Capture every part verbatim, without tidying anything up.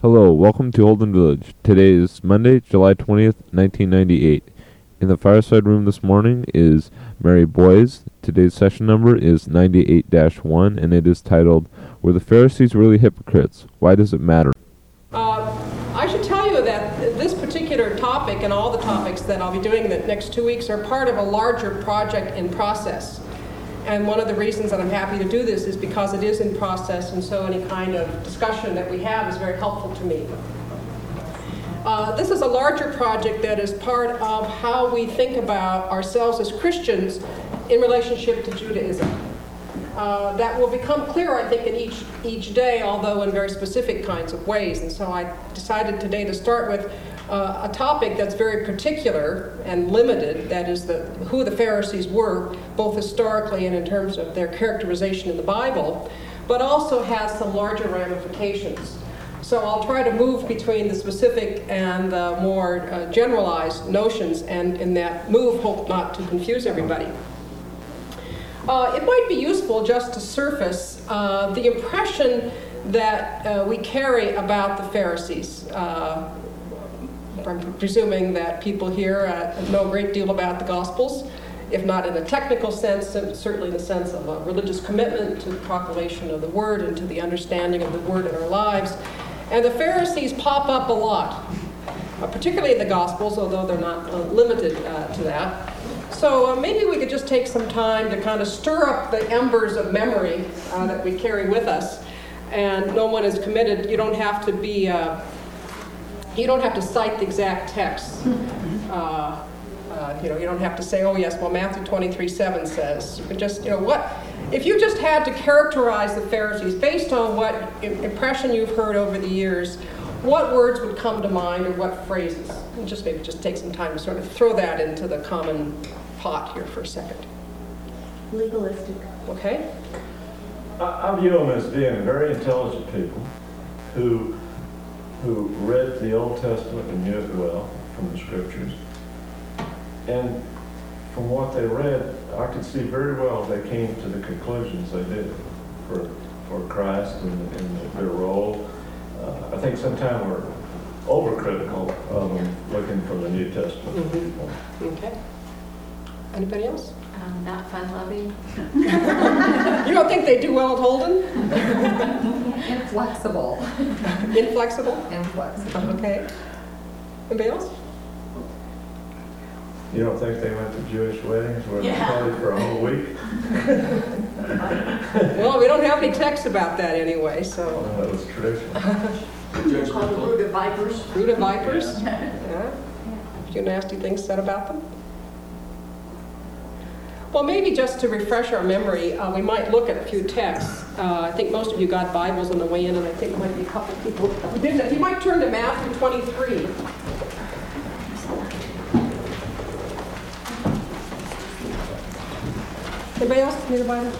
Hello, welcome to Holden Village. Today is Monday, July twentieth, nineteen ninety-eight. In the fireside room this morning is Mary Boyes. Today's session number is ninety-eight dash one, and it is titled, Were the Pharisees Really Hypocrites? Why Does It Matter? Uh, I should tell you that this particular topic and all the topics that I'll be doing the next two weeks are part of a larger project in process. And one of the reasons that I'm happy to do this is because it is in process, and so any kind of discussion that we have is very helpful to me. Uh, this is a larger project that is part of how we think about ourselves as Christians in relationship to Judaism. Uh, that will become clear, I think, in each each day, although in very specific kinds of ways. And so I decided today to start with uh, a topic that's very particular and limited, that is the, who the Pharisees were, both historically and in terms of their characterization in the Bible, but also has some larger ramifications. So I'll try to move between the specific and the more uh, generalized notions, and in that move, hope not to confuse everybody. Uh, it might be useful just to surface uh, the impression that uh, we carry about the Pharisees. Uh, I'm presuming that people here uh, know a great deal about the Gospels, if not in a technical sense, certainly in the sense of a religious commitment to the proclamation of the Word and to the understanding of the Word in our lives. And the Pharisees pop up a lot, uh, particularly in the Gospels, although they're not uh, limited uh, to that. So uh, maybe we could just take some time to kind of stir up the embers of memory uh, that we carry with us. And no one is committed. You don't have to be, uh, you don't have to cite the exact text. Uh, uh, you know, you don't have to say, oh yes, well Matthew twenty-three seven says. You can just, you know, what, if you just had to characterize the Pharisees based on what impression you've heard over the years, what words would come to mind or what phrases? And just maybe just take some time to sort of throw that into the common pot here for a second. Legalistic. Okay? I, I view them as being very intelligent people who who read the Old Testament and knew it well from the Scriptures. And from what they read, I could see very well they came to the conclusions they did for for Christ and, and their role. Uh, I think sometimes we're overcritical of them looking for the New Testament Mm-hmm. people. Okay. Anybody else? Um, not fun-loving. You don't think they do well at Holden? Inflexible. Inflexible? Inflexible. Okay. Anybody else? You don't think they went to Jewish weddings where Yeah. they party for a whole week? Well, we don't have any text about that anyway, so. Well, that was traditional. Called the brood of vipers. Brood of vipers? Yeah. A few nasty things said about them. Well, maybe just to refresh our memory, uh, we might look at a few texts. Uh, I think most of you got Bibles on the way in, and I think there might be a couple of people who didn't. You might turn to Matthew twenty-three. Anybody else need a Bible?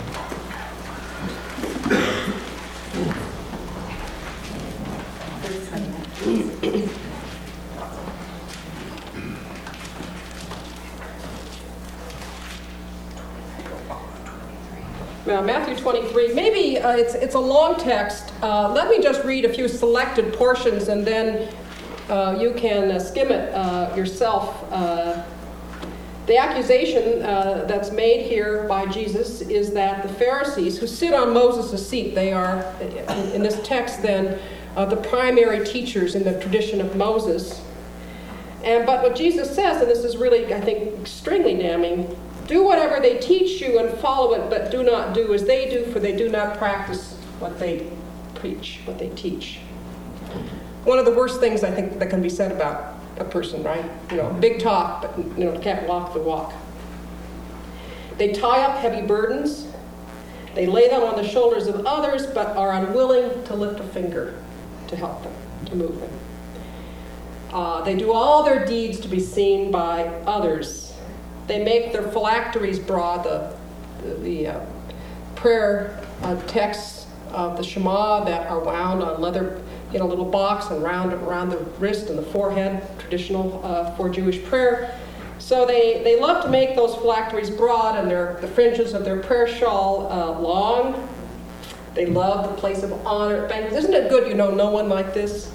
Now, Matthew twenty-three, maybe uh, it's, it's a long text. Uh, let me just read a few selected portions, and then uh, you can uh, skim it uh, yourself. Uh, the accusation uh, that's made here by Jesus is that the Pharisees, who sit on Moses' seat, they are, in, in this text then, uh, the primary teachers in the tradition of Moses. And but what Jesus says, and this is really, I think, extremely damning, do whatever they teach you and follow it, but do not do as they do, for they do not practice what they preach, what they teach. One of the worst things I think that can be said about a person, right? You know, big talk, but you know, can't walk the walk. They tie up heavy burdens. They lay them on the shoulders of others, but are unwilling to lift a finger to help them, to move them. Uh, they do all their deeds to be seen by others. They make their phylacteries broad, the, the, the uh, prayer uh, texts of the Shema that are wound on leather in a little box and round around the wrist and the forehead, traditional uh, for Jewish prayer. So they, they love to make those phylacteries broad and their, the fringes of their prayer shawl uh, long. They love the place of honor at banquets. Isn't it good you know no one like this?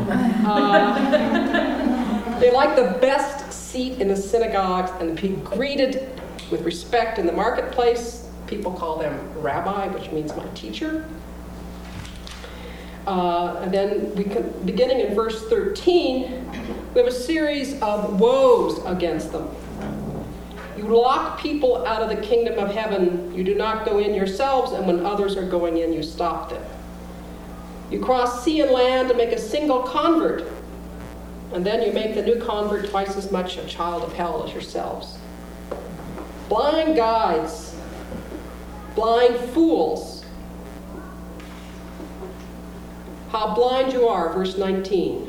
Uh, they like the best seat in the synagogues and be greeted with respect in the marketplace. People call them rabbi, which means my teacher. Uh, and then, we can, beginning in verse thirteen, we have a series of woes against them. You lock people out of the kingdom of heaven. You do not go in yourselves, and when others are going in, you stop them. You cross sea and land to make a single convert, and then you make the new convert twice as much a child of hell as yourselves. Blind guides, blind fools. How blind you are, verse nineteen.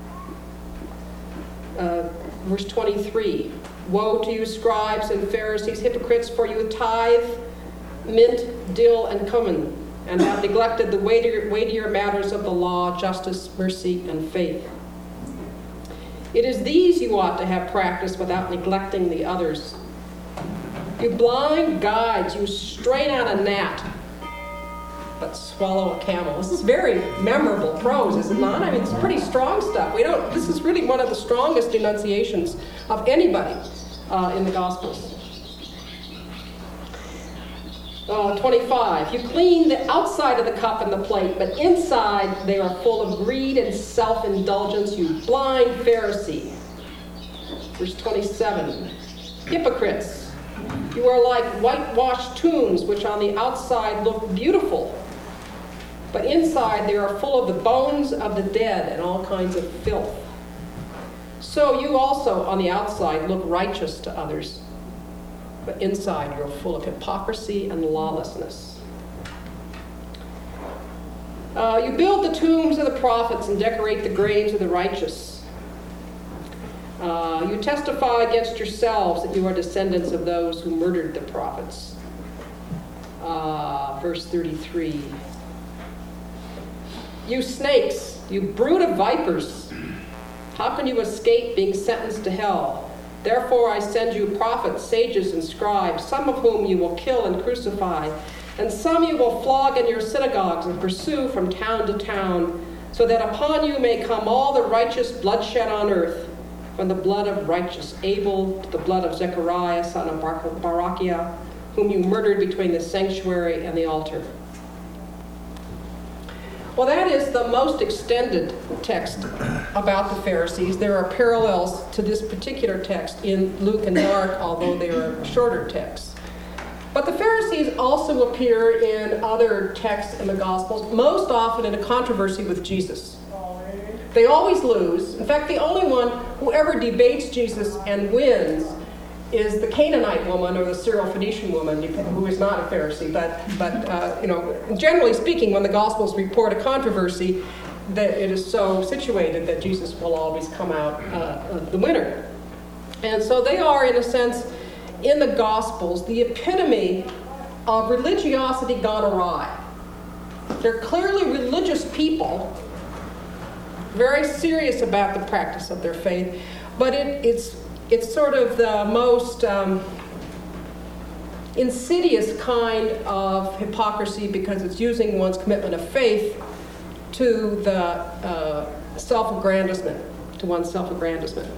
Uh, verse twenty-three. Woe to you, scribes and Pharisees, hypocrites, for you tithe mint, dill, and cumin, and have neglected the weightier, weightier matters of the law, justice, mercy, and faith. It is these you ought to have practiced without neglecting the others. You blind guides, you strain out a gnat, but swallow a camel. This is very memorable prose, is it not? I mean, it's pretty strong stuff. We don't. This is really one of the strongest denunciations of anybody uh, in the Gospels. Uh, twenty-five. You clean the outside of the cup and the plate, but inside they are full of greed and self-indulgence. You blind Pharisee. Verse twenty-seven. Hypocrites. You are like whitewashed tombs, which on the outside look beautiful, but inside they are full of the bones of the dead and all kinds of filth. So you also on the outside look righteous to others, but inside you're full of hypocrisy and lawlessness. Uh, you build the tombs of the prophets and decorate the graves of the righteous. Uh, you testify against yourselves that you are descendants of those who murdered the prophets. Uh, verse thirty-three. You snakes, you brood of vipers, how can you escape being sentenced to hell? Therefore I send you prophets, sages, and scribes, some of whom you will kill and crucify, and some you will flog in your synagogues and pursue from town to town, so that upon you may come all the righteous bloodshed on earth, from the blood of righteous Abel to the blood of Zechariah, son of Bar- Barachiah, whom you murdered between the sanctuary and the altar. Well, that is the most extended text about the Pharisees. There are parallels to this particular text in Luke and Mark, although they are shorter texts. But the Pharisees also appear in other texts in the Gospels, most often in a controversy with Jesus. They always lose. In fact, the only one who ever debates Jesus and wins is the Canaanite woman or the Syro-Phoenician woman, who is not a Pharisee. But, but uh, you know, generally speaking, when the Gospels report a controversy, that it is so situated that Jesus will always come out uh, the winner. And so they are, in a sense, in the Gospels, the epitome of religiosity gone awry. They're clearly religious people, very serious about the practice of their faith, but it, it's it's sort of the most um, insidious kind of hypocrisy because it's using one's commitment of faith to the uh, self-aggrandizement, to one's self-aggrandizement.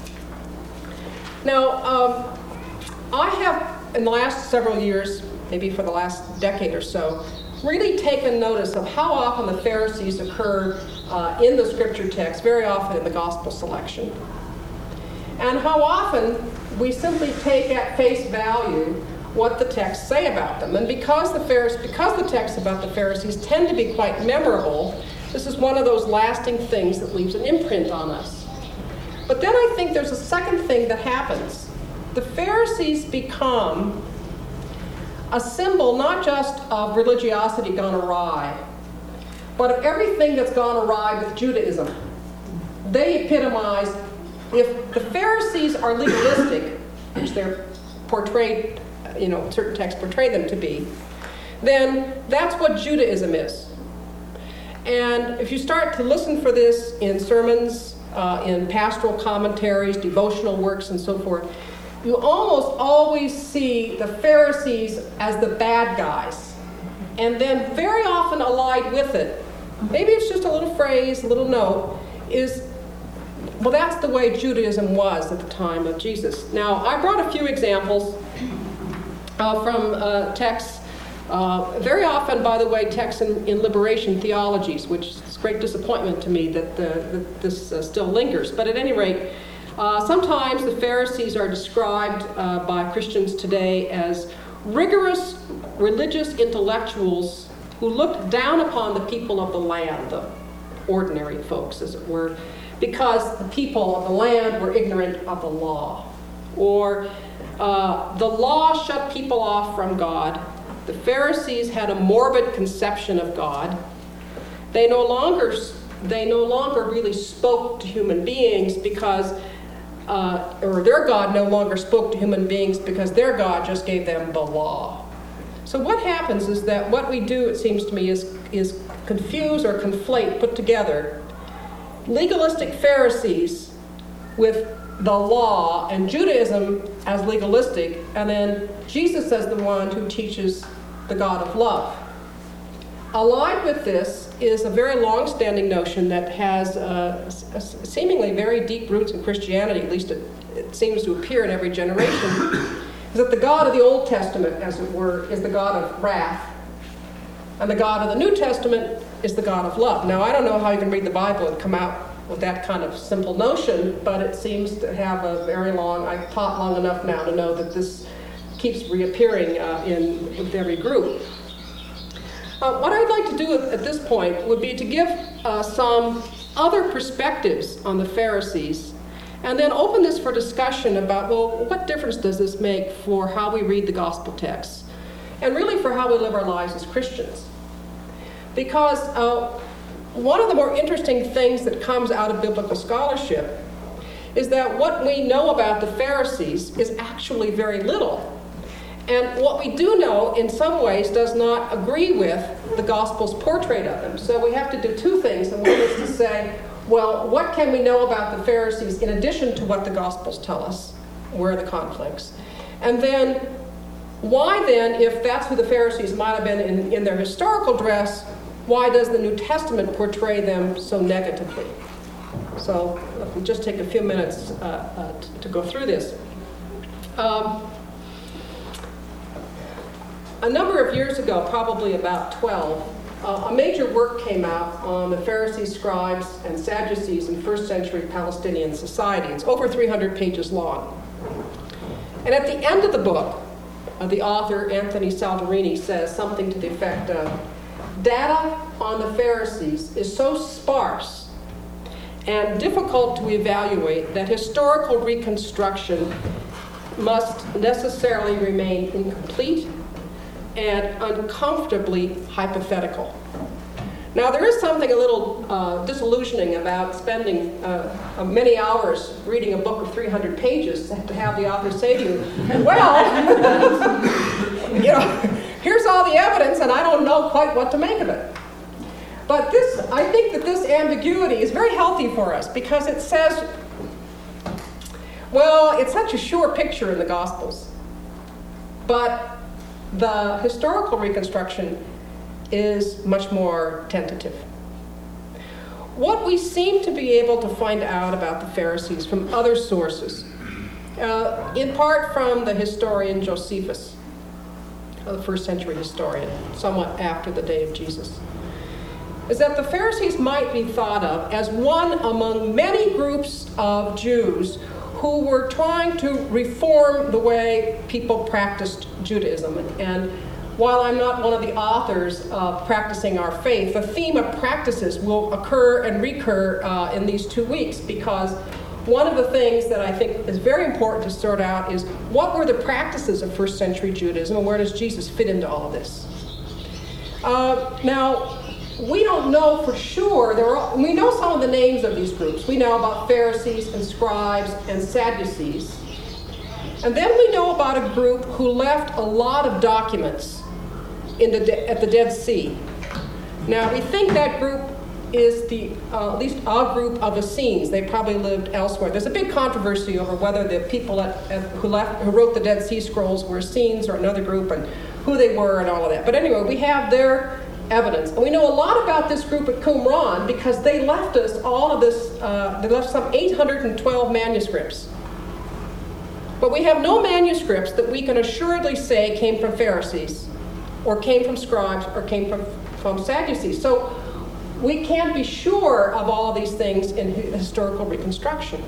Now, um, I have, in the last several years, maybe for the last decade or so, really taken notice of how often the Pharisees occur uh, in the scripture text, very often in the gospel selection. And how often we simply take at face value what the texts say about them. And because the Pharisees, because the texts about the Pharisees tend to be quite memorable, this is one of those lasting things that leaves an imprint on us. But then I think there's a second thing that happens. The Pharisees become a symbol not just of religiosity gone awry, but of everything that's gone awry with Judaism. They epitomize, if the Pharisees are legalistic, which they're portrayed, you know, certain texts portray them to be, then that's what Judaism is. And if you start to listen for this in sermons, uh, in pastoral commentaries, devotional works, and so forth, you almost always see the Pharisees as the bad guys. And then very often allied with it, maybe it's just a little phrase, a little note, is, well, that's the way Judaism was at the time of Jesus. Now, I brought a few examples uh, from uh, texts, uh, very often, by the way, texts in, in liberation theologies, which is a great disappointment to me that, the, that this uh, still lingers. But at any rate, uh, sometimes the Pharisees are described uh, by Christians today as rigorous religious intellectuals who looked down upon the people of the land, the ordinary folks, as it were, because the people of the land were ignorant of the law. Or uh, the law shut people off from God. The Pharisees had a morbid conception of God. They no longer, they no longer really spoke to human beings because, uh, or their God no longer spoke to human beings because their God just gave them the law. So what happens is that what we do, it seems to me, is, is confuse or conflate, put together, legalistic Pharisees with the law and Judaism as legalistic, and then Jesus as the one who teaches the God of love. Allied with this is a very long-standing notion that has uh, seemingly very deep roots in Christianity, at least it, it seems to appear in every generation, is that the God of the Old Testament, as it were, is the God of wrath, and the God of the New Testament is the God of love. Now, I don't know how you can read the Bible and come out with that kind of simple notion, but it seems to have a very long, I've taught long enough now to know that this keeps reappearing uh, in with every group. Uh, what I'd like to do at, at this point would be to give uh, some other perspectives on the Pharisees, and then open this for discussion about, well, what difference does this make for how we read the gospel texts, and really for how we live our lives as Christians. Because uh, one of the more interesting things that comes out of biblical scholarship is that what we know about the Pharisees is actually very little. And what we do know, in some ways, does not agree with the Gospel's portrait of them. So we have to do two things. And one is to say, well, what can we know about the Pharisees in addition to what the Gospels tell us? Where are the conflicts? And then, why then, if that's who the Pharisees might have been in, in their historical dress, why does the New Testament portray them so negatively? So we'll just take a few minutes uh, uh, to, to go through this. Um, a number of years ago, probably about twelve, uh, a major work came out on the Pharisees, scribes, and Sadducees in first century Palestinian society. It's over three hundred pages long. And at the end of the book, uh, the author, Anthony Salvarini, says something to the effect of, data on the Pharisees is so sparse and difficult to evaluate that historical reconstruction must necessarily remain incomplete and uncomfortably hypothetical. Now, there is something a little uh, disillusioning about spending uh, many hours reading a book of three hundred pages to have the author say to you, well, you know, here's all the evidence, and I don't know quite what to make of it. But this, I think that this ambiguity is very healthy for us because it says, well, it's such a sure picture in the Gospels. But the historical reconstruction is much more tentative. What we seem to be able to find out about the Pharisees from other sources, uh, in part from the historian Josephus, the first century historian, somewhat after the day of Jesus, is that the Pharisees might be thought of as one among many groups of Jews who were trying to reform the way people practiced Judaism. And while I'm not one of the authors of Practicing Our Faith, the theme of practices will occur and recur uh, in these two weeks because one of the things that I think is very important to sort out is what were the practices of first century Judaism and where does Jesus fit into all of this? Uh, now, we don't know for sure. There are, we know some of the names of these groups. We know about Pharisees and scribes and Sadducees. And then we know about a group who left a lot of documents in the de- at the Dead Sea. Now, we think that group is the uh, at least a group of Essenes. They probably lived elsewhere. There's a big controversy over whether the people at, at, who left, who wrote the Dead Sea Scrolls were Essenes or another group, and who they were and all of that. But anyway, we have their evidence. And we know a lot about this group at Qumran because they left us all of this, uh, they left some eight hundred twelve manuscripts. But we have no manuscripts that we can assuredly say came from Pharisees, or came from scribes, or came from, from Sadducees. So we can't be sure of all of these things in historical reconstruction.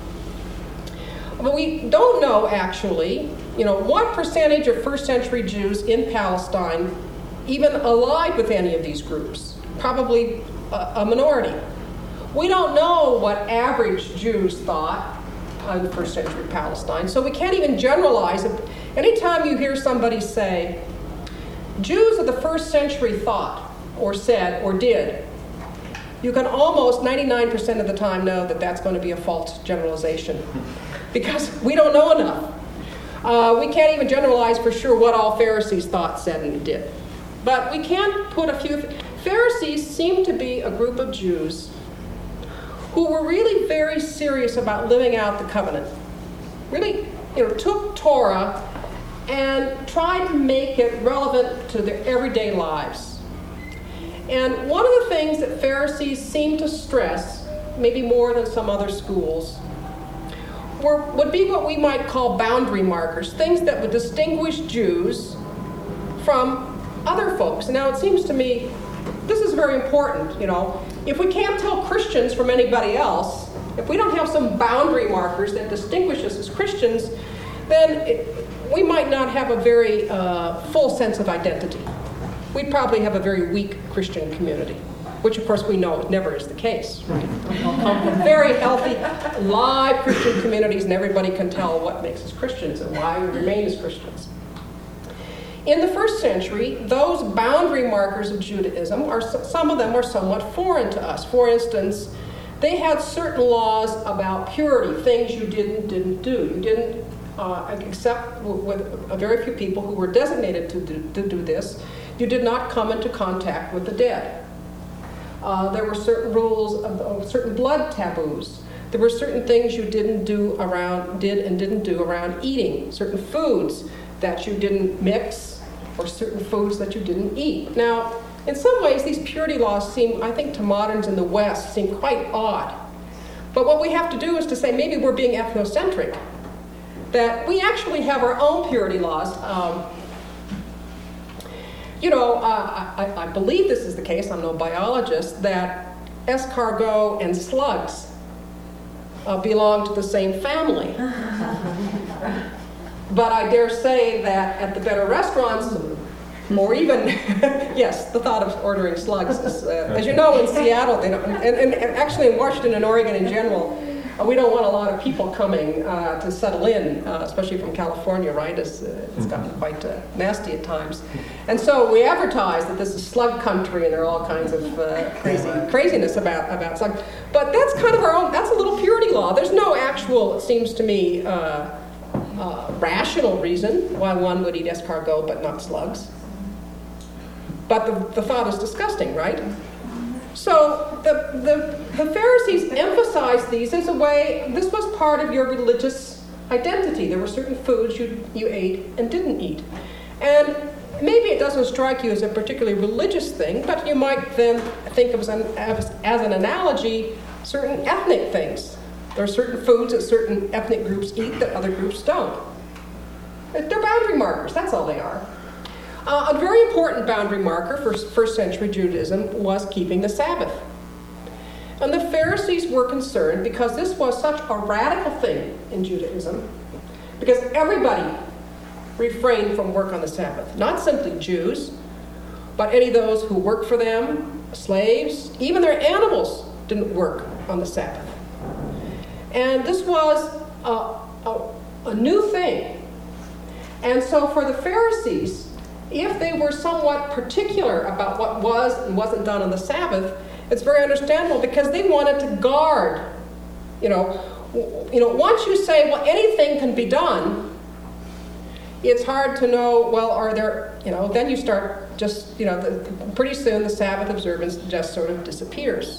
But we don't know, actually, you know, what percentage of first century Jews in Palestine even allied with any of these groups. Probably a, a minority. We don't know what average Jews thought in the first century Palestine, so we can't even generalize it. Anytime you hear somebody say, Jews of the first century thought, or said, or did, you can almost ninety-nine percent of the time know that that's going to be a false generalization because we don't know enough. Uh, we can't even generalize for sure what all Pharisees thought, said, and did. But we can put a few... Pharisees seem to be a group of Jews who were really very serious about living out the covenant. Really, you know, took Torah and tried to make it relevant to their everyday lives. And one of the things that Pharisees seem to stress, maybe more than some other schools, were, would be what we might call boundary markers, things that would distinguish Jews from other folks. Now, it seems to me this is very important, you know. If we can't tell Christians from anybody else, if we don't have some boundary markers that distinguish us as Christians, then it, we might not have a very uh, full sense of identity. We'd probably have a very weak Christian community, which of course we know never is the case, right? We all come from very healthy, live Christian communities, and everybody can tell what makes us Christians and why we remain as Christians. In the first century, those boundary markers of Judaism, are some of them are somewhat foreign to us. For instance, they had certain laws about purity, things you didn't didn't do. You didn't, uh, except with a very few people who were designated to do, to do this, you did not come into contact with the dead. Uh, there were certain rules of, of certain blood taboos. There were certain things you didn't do around, did and didn't do around eating, certain foods that you didn't mix, or certain foods that you didn't eat. Now, in some ways, these purity laws seem, I think, to moderns in the West, seem quite odd. But what we have to do is to say maybe we're being ethnocentric, that we actually have our own purity laws. Um, you know, uh, I, I believe this is the case, I'm no biologist, that escargot and slugs uh, belong to the same family. But I dare say that at the better restaurants, or even, yes, the thought of ordering slugs is, uh, as you know, in Seattle, they don't, and, and, and actually in Washington and Oregon in general, uh, we don't want a lot of people coming uh, to settle in, uh, especially from California, right? It's, uh, it's gotten quite uh, nasty at times. And so we advertise that this is slug country, and there are all kinds of uh, crazy craziness about, about slugs. But that's kind of our own, that's a little purity law. There's no actual, it seems to me, uh, Uh, rational reason why one would eat escargot but not slugs. But the, the thought is disgusting, right? So the, the, the Pharisees emphasized these as a way, this was part of your religious identity. There were certain foods you, you ate and didn't eat. And maybe it doesn't strike you as a particularly religious thing, but you might then think of as an, as, as an analogy certain ethnic things. There are certain foods that certain ethnic groups eat that other groups don't. They're boundary markers, that's all they are. Uh, a very important boundary marker for first century Judaism was keeping the Sabbath. And the Pharisees were concerned because this was such a radical thing in Judaism, because everybody refrained from work on the Sabbath. Not simply Jews, but any of those who worked for them, slaves, even their animals didn't work on the Sabbath. And this was a, a, a new thing. And so for the Pharisees, if they were somewhat particular about what was and wasn't done on the Sabbath, it's very understandable because they wanted to guard. You know, you know, once you say, well, anything can be done, it's hard to know, well, are there, you know, then you start just, you know, the, pretty soon the Sabbath observance just sort of disappears.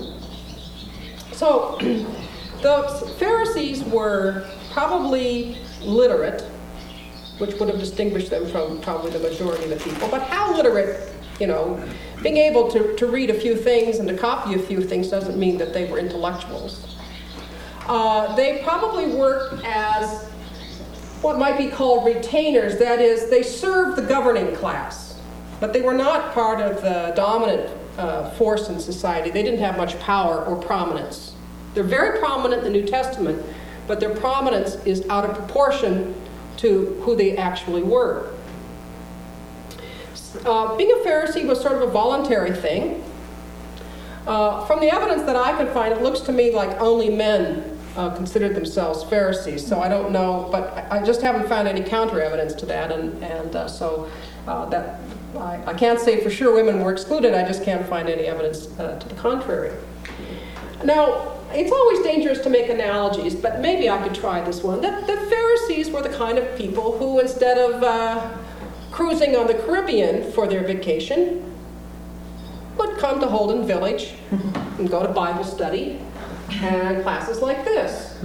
So the Pharisees were probably literate, which would have distinguished them from probably the majority of the people. But how literate, you know, being able to, to read a few things and to copy a few things doesn't mean that they were intellectuals. Uh, they probably worked as what might be called retainers. That is, they served the governing class, but they were not part of the dominant uh, force in society. They didn't have much power or prominence. They're very prominent in the New Testament, but their prominence is out of proportion to who they actually were. Uh, being a Pharisee was sort of a voluntary thing. Uh, from the evidence that I could find, it looks to me like only men uh, considered themselves Pharisees. So I don't know, but I just haven't found any counter evidence to that, and and uh, so uh, that I, I can't say for sure women were excluded. I just can't find any evidence uh, to the contrary. Now, it's always dangerous to make analogies, but maybe I could try this one. The, the Pharisees were the kind of people who, instead of uh, cruising on the Caribbean for their vacation, would come to Holden Village and go to Bible study and classes like this.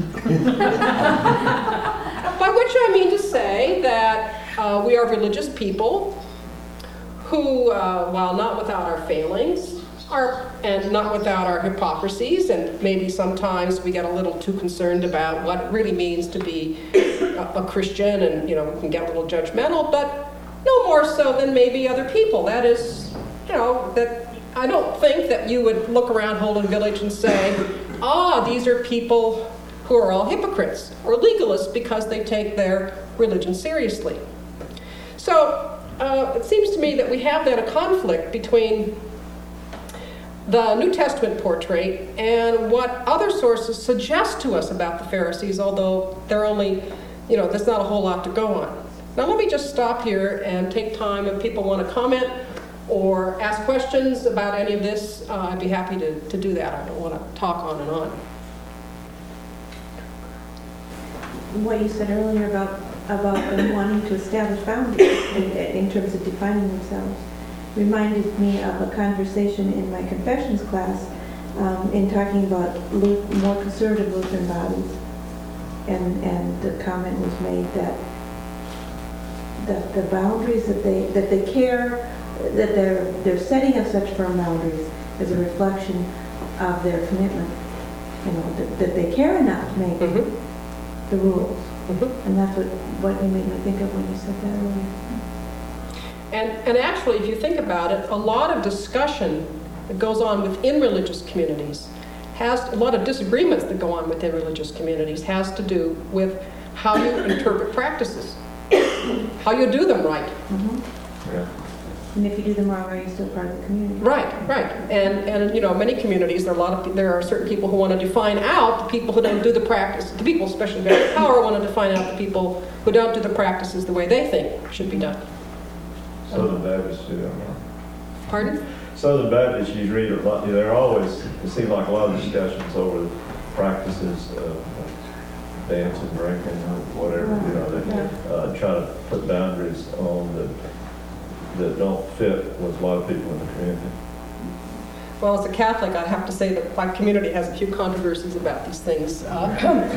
By which I mean to say that uh, we are religious people who, uh, while not without our failings, Our, and not without our hypocrisies, and maybe sometimes we get a little too concerned about what it really means to be a, a Christian, and you know we can get a little judgmental, but no more so than maybe other people. That is, you know, that I don't think that you would look around Holden Village and say, ah, these are people who are all hypocrites or legalists because they take their religion seriously. So uh, it seems to me that we have then a conflict between the New Testament portrait and what other sources suggest to us about the Pharisees, although they're only, you know, there's not a whole lot to go on. Now let me just stop here and take time if people want to comment or ask questions about any of this. Uh, I'd be happy to, to do that. I don't want to talk on and on. What you said earlier about, about them wanting to establish boundaries in, in terms of defining themselves reminded me of a conversation in my confessions class um, in talking about Lu- more conservative Lutheran bodies, and and the comment was made that that the boundaries that they that they care that they're they're setting up such firm boundaries as a reflection of their commitment, you know, that, that they care enough to make Mm-hmm. the rules, Mm-hmm. and that's what what you made me think of when you said that earlier. And, and actually, if you think about it, a lot of discussion that goes on within religious communities has, a lot of disagreements that go on within religious communities has to do with how you interpret practices, how you do them right. Mm-hmm. Yeah. And if you do them wrong, are you still part of the community? Right, right. And, and you know, many communities, there are a lot of, there are certain people who want to define out the people who don't do the practice. The people, especially who have power, want to define out the people who don't do the practices the way they think should be done. Southern Baptists do that. Pardon? Southern Baptists, you read a lot, there are always, it seems like a lot of discussions over the practices of dancing, drinking, or whatever, you know, they uh, try to put boundaries on that that don't fit with a lot of people in the community. Well, as a Catholic, I have to say that my community has a few controversies about these things. Uh,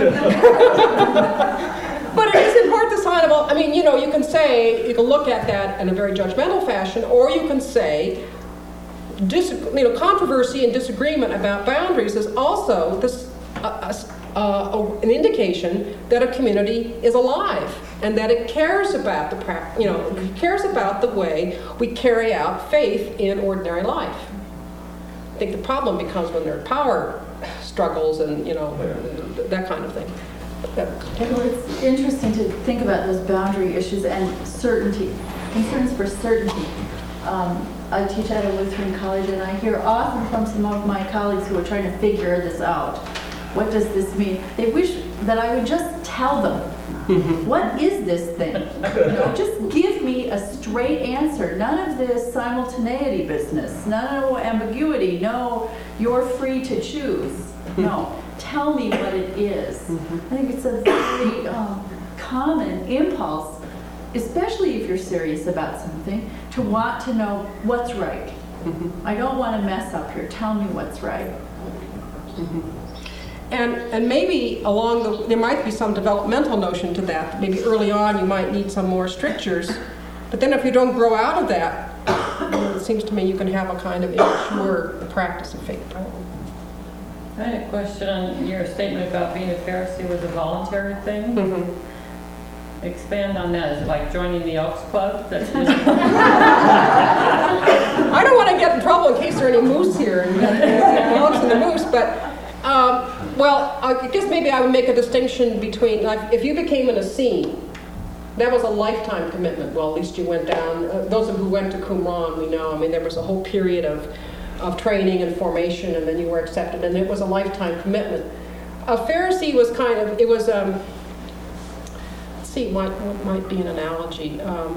but it is important to sign about, I mean, you know, you can say, you can look at that in a very judgmental fashion, or you can say, dis, you know, controversy and disagreement about boundaries is also this, uh, uh, an indication that a community is alive and that it cares about the, pra- you know, it cares about the way we carry out faith in ordinary life. I think the problem becomes when there are power struggles and, you know, Yeah. that kind of thing. Well, it's interesting to think about those boundary issues and certainty, concerns for certainty. Um, I teach at a Lutheran college, and I hear often from some of my colleagues who are trying to figure this out. What does this mean? They wish that I would just tell them, what is this thing? You know, just give me a straight answer. None of this simultaneity business, none of ambiguity, no, you're free to choose. No, tell me what it is. I think it's a very um, common impulse, especially if you're serious about something, to want to know what's right. I don't want to mess up here. Tell me what's right. and, and maybe along the, there might be some developmental notion to that. Maybe early on you might need some more strictures. But then if you don't grow out of that, you know, it seems to me you can have a kind of immature practice of faith. I don't know. I had a question on your statement about being a Pharisee was a voluntary thing. Mm-hmm. Expand on that. Is it like joining the Elks Club? That's I don't want to get in trouble in case there are any moose here and the elks and the moose, but um, well, I guess maybe I would make a distinction between, like, if you became an Essene, that was a lifetime commitment. Well, at least you went down. Uh, those of who went to Qumran, we know. I mean, there was a whole period of of training and formation, and then you were accepted, and it was a lifetime commitment. A Pharisee was kind of, it was, um, let's see, what, what might be an analogy? Um,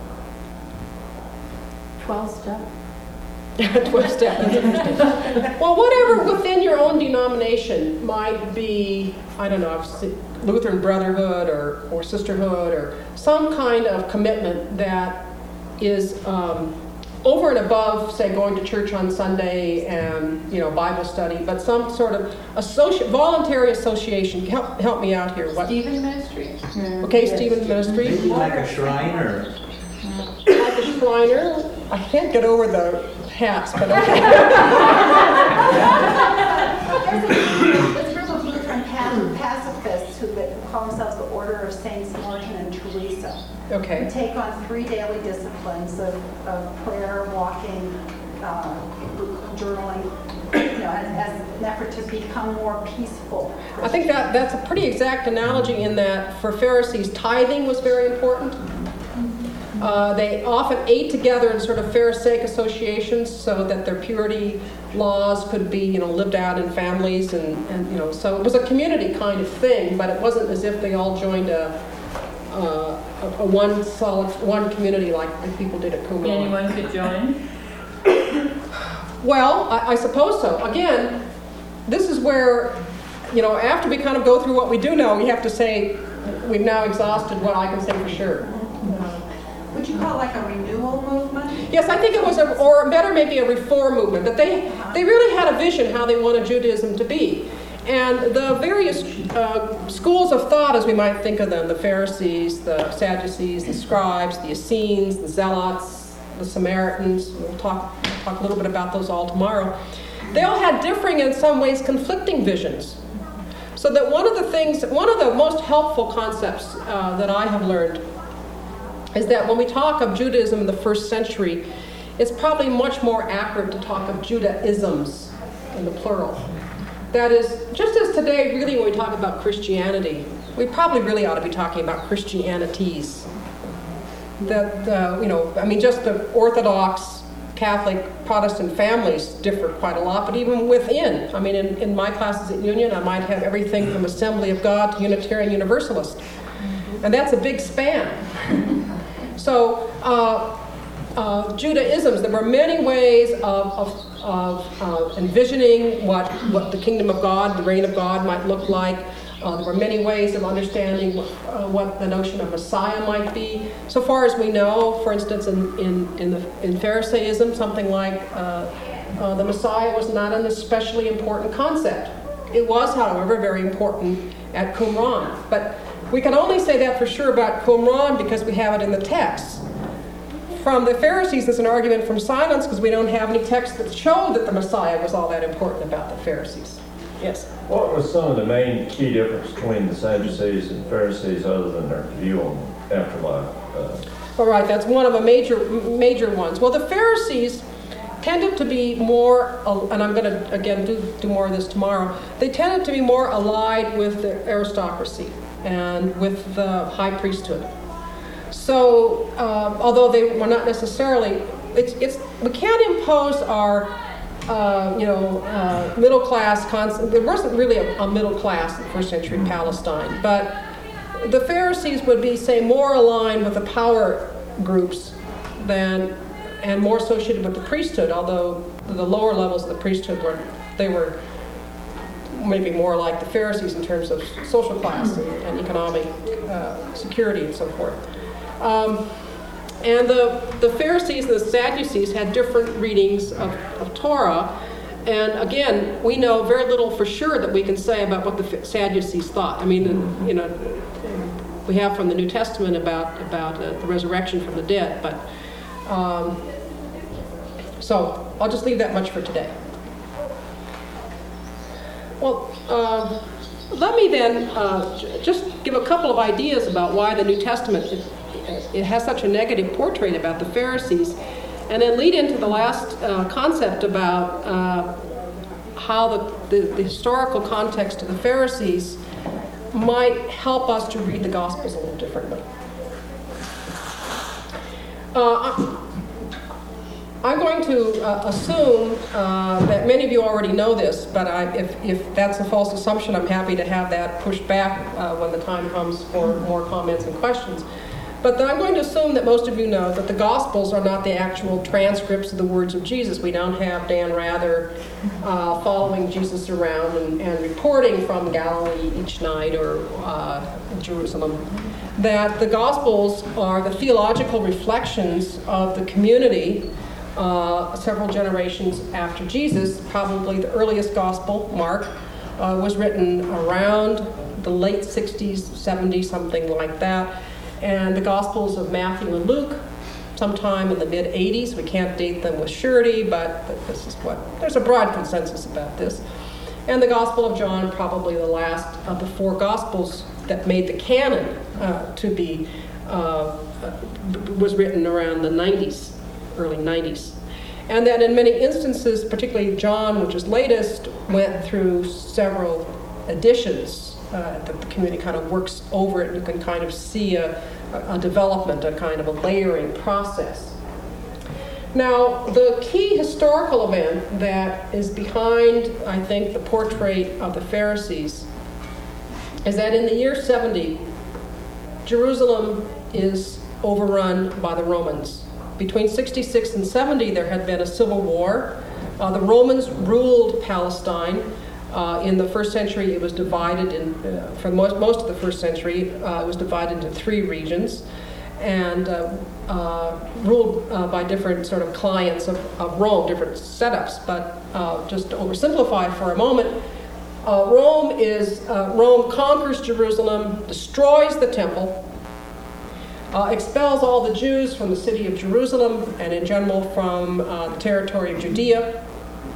twelve-step. twelve step, that's interesting. Well, whatever within your own denomination might be, I don't know, Lutheran Brotherhood or, or Sisterhood or some kind of commitment that is um, over and above, say, going to church on Sunday and, you know, Bible study, but some sort of associ- voluntary association. Help, help me out here. What? Stephen Ministry. Okay, yes. Stephen Ministry. Maybe like a Shriner. Like a Shriner. I can't get over the hats, but okay. There's a group of Lutheran pacifists who call themselves the Order of Saints Martin and Teresa. Okay. Who take on three daily disciplines of, of prayer, walking, uh, journaling, you know, as, as an effort to become more peaceful. I think that that's a pretty exact analogy in that for Pharisees, tithing was very important. Uh, they often ate together in sort of Pharisaic associations so that their purity laws could be, you know, lived out in families, and, and you know, so it was a community kind of thing, but it wasn't as if they all joined a, uh, a, a one solid, one community like the people did at Qumran. Anyone could join? Well, I, I suppose so. Again, this is where, you know, after we kind of go through what we do know, we have to say we've now exhausted what I can say for sure. Would you call it like a renewal movement? Yes, I think it was, a, or better, maybe a reform movement. But they they really had a vision how they wanted Judaism to be, and the various uh, schools of thought, as we might think of them, the Pharisees, the Sadducees, the scribes, the Essenes, the Zealots, the Samaritans. We'll talk talk a little bit about those all tomorrow. They all had differing, in some ways, conflicting visions. So that one of the things, one of the most helpful concepts uh, that I have learned is that when we talk of Judaism in the first century, it's probably much more accurate to talk of Judaisms in the plural. That is, just as today, really, when we talk about Christianity, we probably really ought to be talking about Christianities. That, uh, you know, I mean, just the Orthodox, Catholic, Protestant families differ quite a lot, but even within. I mean, in, in my classes at Union, I might have everything from Assembly of God to Unitarian Universalist. And that's a big span. So, uh, uh, Judaisms, there were many ways of, of, of uh, envisioning what, what the kingdom of God, the reign of God might look like. Uh, there were many ways of understanding uh, what the notion of Messiah might be. So far as we know, for instance, in, in, in, the, in Pharisaism, something like uh, uh, the Messiah was not an especially important concept. It was, however, very important at Qumran. But we can only say that for sure about Qumran because we have it in the text. From the Pharisees, there's an argument from silence because we don't have any texts that show that the Messiah was all that important about the Pharisees. Yes? What was some of the main key difference between the Sadducees and Pharisees other than their view on afterlife? Uh, All right, that's one of the major major ones. Well, the Pharisees tended to be more, and I'm going to, again, do, do more of this tomorrow, they tended to be more allied with the aristocracy and with the high priesthood. So, uh, although they were not necessarily, it's, it's, we can't impose our, uh, you know, uh, middle class concept. There wasn't really a, a middle class in first century Palestine, but the Pharisees would be, say, more aligned with the power groups than, and more associated with the priesthood, although the lower levels of the priesthood were, they were maybe more like the Pharisees in terms of social class and, and economic uh, security and so forth. Um, and the, the Pharisees and the Sadducees had different readings of, of Torah, And again, we know very little for sure that we can say about what the Sadducees thought. I mean, you know, we have from the New Testament about, about uh, the resurrection from the dead, but um, so I'll just leave that much for today. Well, uh, let me then uh, j- just give a couple of ideas about why the New Testament, it, it has such a negative portrait about the Pharisees, and then lead into the last uh, concept about uh, how the, the, the historical context of the Pharisees might help us to read the Gospels a little differently. Uh, I'm going to uh, assume uh, that many of you already know this, but I, if, if that's a false assumption, I'm happy to have that pushed back uh, when the time comes for more comments and questions. But I'm going to assume that most of you know that the Gospels are not the actual transcripts of the words of Jesus. We don't have Dan Rather uh, following Jesus around and, and reporting from Galilee each night or uh, Jerusalem. That the Gospels are the theological reflections of the community uh, several generations after Jesus. Probably the earliest Gospel, Mark, uh, was written around the late sixties, seventies, something like that. And the Gospels of Matthew and Luke, sometime in the mid-eighties. We can't date them with surety, but this is what, there's a broad consensus about this. And the Gospel of John, probably the last of the four Gospels that made the canon uh, to be, uh, was written around the nineties, early nineties. And then in many instances, particularly John, which is latest, went through several editions. Uh, that the community kind of works over it. You can kind of see a, a development, a kind of a layering process. Now, the key historical event that is behind, I think, the portrait of the Pharisees is that in the year seventy, Jerusalem is overrun by the Romans. Between sixty-six and seventy, there had been a civil war. Uh, the Romans ruled Palestine. Uh, in the first century, it was divided in, uh, for most, most of the first century, uh, it was divided into three regions and uh, uh, ruled uh, by different sort of clients of, of Rome, different setups. But uh, just to oversimplify for a moment, uh, Rome is, uh, Rome conquers Jerusalem, destroys the temple, uh, expels all the Jews from the city of Jerusalem and in general from uh, the territory of Judea.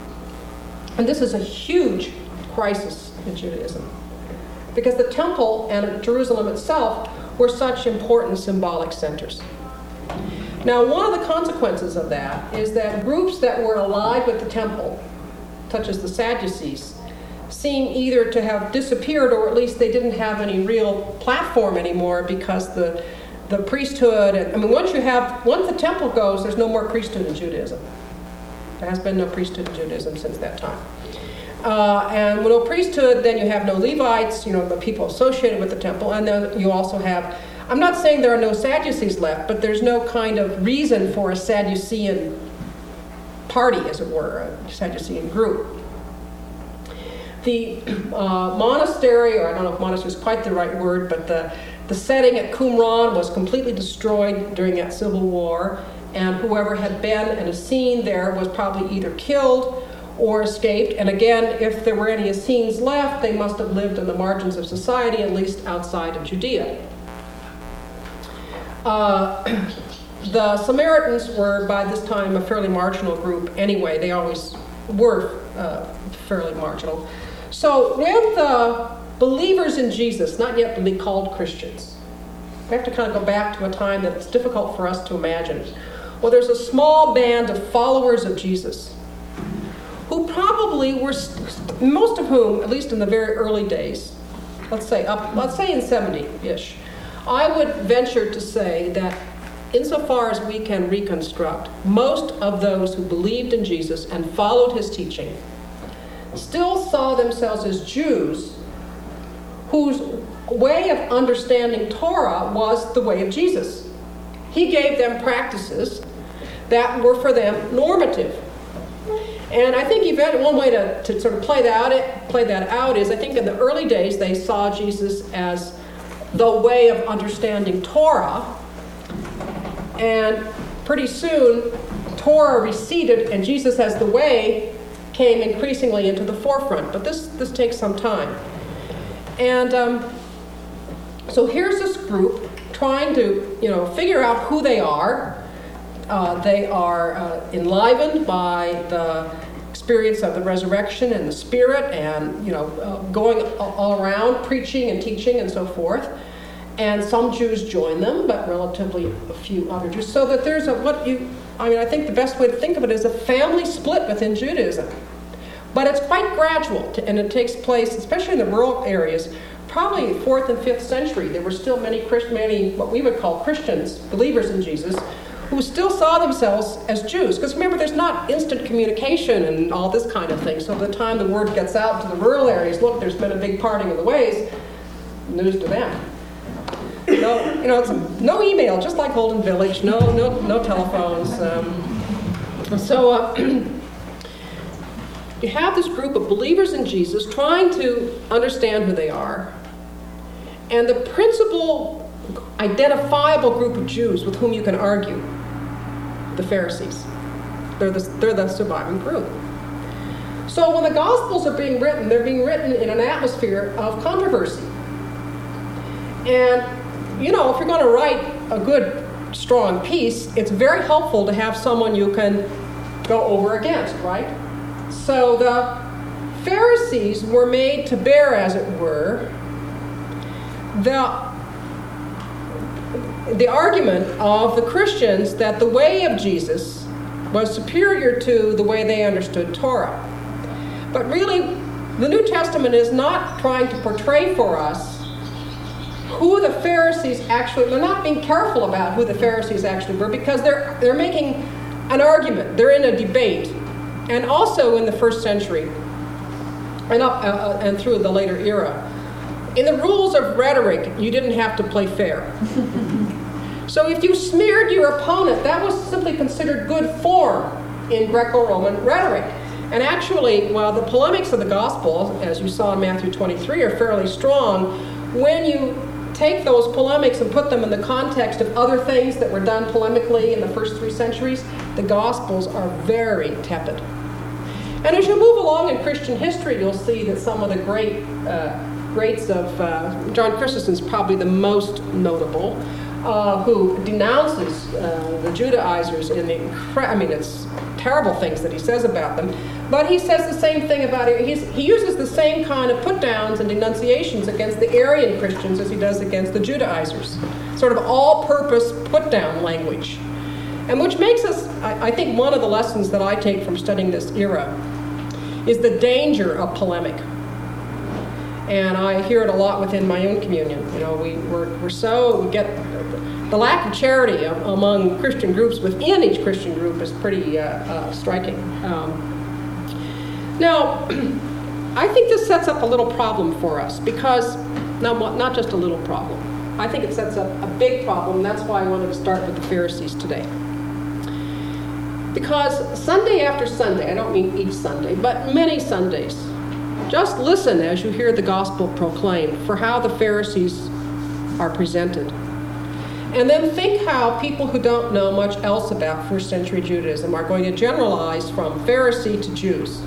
And this is a huge crisis in Judaism, because the temple and Jerusalem itself were such important symbolic centers. Now, one of the consequences of that is that groups that were allied with the temple, such as the Sadducees, seem either to have disappeared or at least they didn't have any real platform anymore, because the the priesthood, and, I mean, once you have, once the temple goes, there's no more priesthood in Judaism. There has been no priesthood in Judaism since that time. Uh, and with no priesthood, then you have no Levites, you know, the people associated with the temple, and then you also have, I'm not saying there are no Sadducees left, but there's no kind of reason for a Sadducean party, as it were, a Sadducean group. The uh, monastery, or I don't know if monastery is quite the right word, but the, the setting at Qumran was completely destroyed during that civil war, and whoever had been an Essene there was probably either killed or escaped. And again, if there were any Essenes left, they must have lived on the margins of society, at least outside of Judea. Uh, the Samaritans were, by this time, a fairly marginal group anyway. They always were uh, fairly marginal. So with the believers in Jesus, not yet to be called Christians, we have to kind of go back to a time that it's difficult for us to imagine. Well, there's a small band of followers of Jesus who probably were, most of whom, at least in the very early days, let's say up, let's say in seventy-ish, I would venture to say that insofar as we can reconstruct, most of those who believed in Jesus and followed his teaching still saw themselves as Jews whose way of understanding Torah was the way of Jesus. He gave them practices that were for them normative. And I think even one way to, to sort of play that, out, play that out is, I think in the early days they saw Jesus as the way of understanding Torah. And pretty soon, Torah receded and Jesus as the way came increasingly into the forefront, but this, this takes some time. And um, so here's this group trying to, you know, figure out who they are. Uh, they are uh, enlivened by the experience of the resurrection and the Spirit, and you know, uh, going all around preaching and teaching and so forth. And some Jews join them, but relatively a few other Jews. So that there's a what you, I mean, I think the best way to think of it is a family split within Judaism. But it's quite gradual, to, and it takes place, especially in the rural areas. Probably fourth and fifth century, there were still many Christian, many what we would call Christians, believers in Jesus, who still saw themselves as Jews. Because remember, there's not instant communication and all this kind of thing. So by the time the word gets out to the rural areas, look, there's been a big parting of the ways, news to them. No, you know, it's no email, just like Holden Village, no, no, no telephones. Um, so uh, you have this group of believers in Jesus trying to understand who they are, and the principal identifiable group of Jews with whom you can argue, the Pharisees. They're the, they're the surviving group. So when the Gospels are being written, they're being written in an atmosphere of controversy. And you know, if you're going to write a good, strong piece, it's very helpful to have someone you can go over against, right? So the Pharisees were made to bear, as it were, the, the argument of the Christians that the way of Jesus was superior to the way they understood Torah. But really, the New Testament is not trying to portray for us who the Pharisees actually, they're not being careful about who the Pharisees actually were, because they're they're making an argument, they're in a debate. And also in the first century, and up uh, and through the later era, in the rules of rhetoric, you didn't have to play fair. So if you smeared your opponent, that was simply considered good form in Greco-Roman rhetoric. And actually, while the polemics of the gospel, as you saw in Matthew twenty-three, are fairly strong, when you take those polemics and put them in the context of other things that were done polemically in the first three centuries, the Gospels are very tepid. And as you move along in Christian history, you'll see that some of the great uh, greats of, uh, John Chrysostom's probably the most notable, uh, who denounces uh, the Judaizers in the, incre- I mean, it's terrible things that he says about them. But he says the same thing about it. He's, he uses the same kind of put-downs and denunciations against the Arian Christians as he does against the Judaizers. Sort of all-purpose put-down language. And which makes us, I, I think one of the lessons that I take from studying this era is the danger of polemic. And I hear it a lot within my own communion. You know, we, we're, we're so, we get, the lack of charity among Christian groups within each Christian group is pretty uh, uh, striking. Um, Now, I think this sets up a little problem for us because, now, not just a little problem. I think it sets up a big problem, and that's why I wanted to start with the Pharisees today. Because Sunday after Sunday, I don't mean each Sunday, but many Sundays, just listen as you hear the gospel proclaimed for how the Pharisees are presented. And then think how people who don't know much else about first century Judaism are going to generalize from Pharisee to Jews.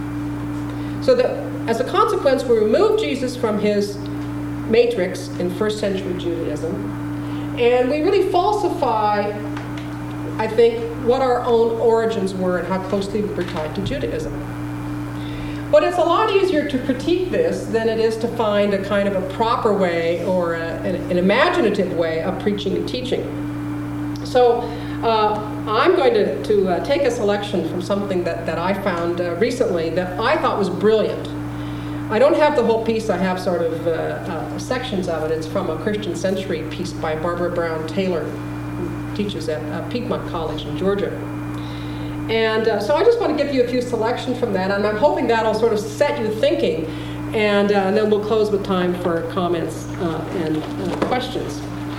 So that as a consequence, we remove Jesus from his matrix in first century Judaism, and we really falsify, I think, what our own origins were and how closely we were tied to Judaism. But it's a lot easier to critique this than it is to find a kind of a proper way or a, an, an imaginative way of preaching and teaching. So uh, I'm going to, to uh, take a selection from something that, that I found uh, recently that I thought was brilliant. I don't have the whole piece, I have sort of uh, uh, sections of it. It's from a Christian Century piece by Barbara Brown Taylor, who teaches at uh, Piedmont College in Georgia. And uh, so I just want to give you a few selections from that, and I'm hoping that'll sort of set you thinking, and, uh, and then we'll close with time for comments uh, and uh, questions.